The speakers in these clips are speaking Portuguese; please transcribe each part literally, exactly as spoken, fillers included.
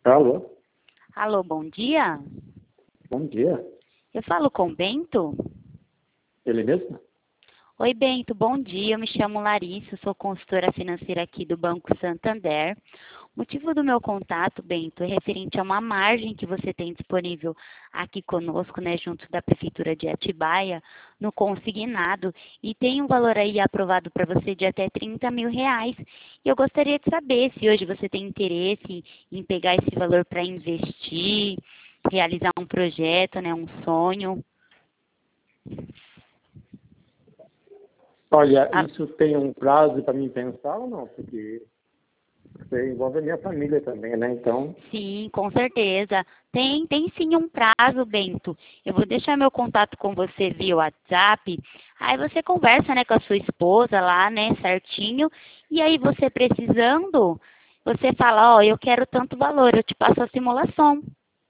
Alô? Alô, bom dia. Bom dia. Eu falo com o Bento? Ele mesmo? Oi, Bento, bom dia. Eu me chamo Larissa, sou consultora financeira aqui do Banco Santander. O motivo do meu contato, Bento, é referente a uma margem que você tem disponível aqui conosco, né, junto da Prefeitura de Atibaia, no consignado, e tem um valor aí aprovado para você de até trinta mil reais. E eu gostaria de saber se hoje você tem interesse em pegar esse valor para investir, realizar um projeto, né, um sonho. Olha, Ah, isso tem um prazo para mim pensar ou não? Porque você envolve a minha família também, né? Então, sim, com certeza. Tem, tem sim um prazo, Bento. Eu vou deixar meu contato com você via WhatsApp. Aí você conversa, né, com a sua esposa lá, né, certinho. E aí você precisando, você fala, ó, eu quero tanto valor, eu te passo a simulação.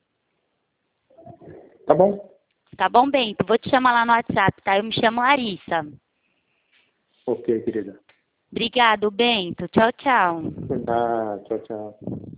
tá bom. Tá bom, Bento? Vou te chamar lá no WhatsApp, tá? Eu me chamo Larissa. Ok, querida. Obrigado, Bento. Tchau, tchau. Ah, tchau, tchau.